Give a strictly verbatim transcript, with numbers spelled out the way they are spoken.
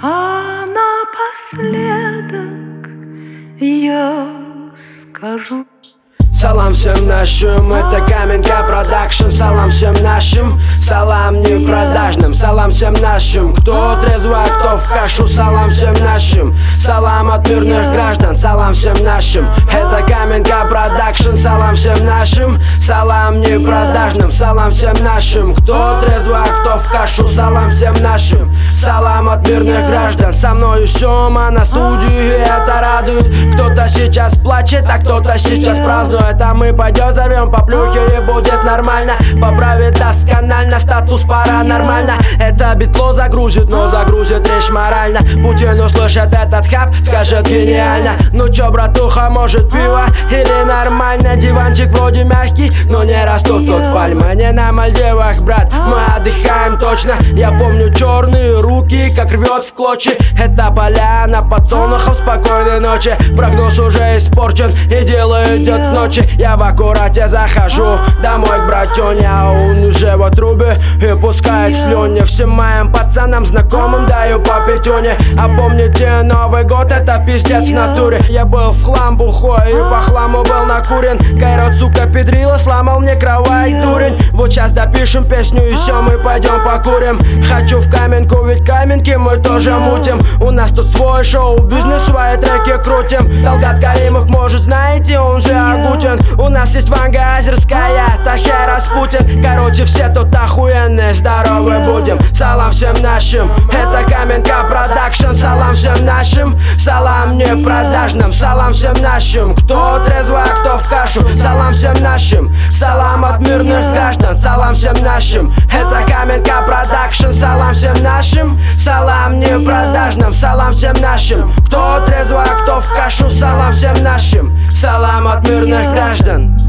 А напоследок я скажу: салам всем нашим, это Каменка Продакшн. Салам всем нашим, салам непродажным. Салам всем нашим, кто трезво, а кто в кашу. Салам всем нашим, салам от мирных граждан. Салам всем нашим, это Каменка Продакшн. Салам всем нашим, салам непродажным. Салам всем нашим, кто трезво, а кто в кашу. Салам всем нашим, салам от мирных граждан. Со мною Сёма на студии, это радует. Кто-то сейчас плачет, а кто-то сейчас празднует. А мы пойдем зовем по плюхе и будет нормально. Поправит досконально, статус паранормально. Это битло загрузит, но загрузит речь морально. Путин услышит этот хаб, скажет гениально. Ну чё, братуха, может пиво или нормально? Диванчик вроде мягкий, но не растут тут пальмы. Не на Мальдивах, брат, мы отдыхаем точно. Я помню черные руки, как рвет в клочья. Это поляна подсолнухов, спокойной ночи. Прогноз уже испорчен и дело идет ночи. Я в аккурате захожу домой к братюне, а он уже в отрубе и пускает слюни. Всем моим пацанам знакомым даю по пятюне. А помните, Новый год это пиздец в натуре. Я был в хлам бухой и по хламу был накурен. Кайрат, сука, педрила, сломал мне кровать, дурень. Вот сейчас допишем песню и все, мы пойдем покурим. Хочу в Каменку, ведь Каменки мы тоже мутим. У нас тут свой шоу-бизнес, свои треки крутим. Талгат Каримов, может, знаете, он же Агутин. У нас есть Ванга Азерская, Тахер Распутин. Короче, все тут охуенные, здоровы будем. Салам всем нашим, это Каменка Продакшн. Салам всем нашим, салам непродажным. Салам всем нашим, кто трезво, а кто в кашу. Салам всем нашим, салам от мирных граждан. Салам всем нашим, это Каменка Продакшн. Салам всем нашим, салам непродажным. Салам всем нашим, кто трезво, а кто в кашу. Салам всем нашим, салам от мирных граждан.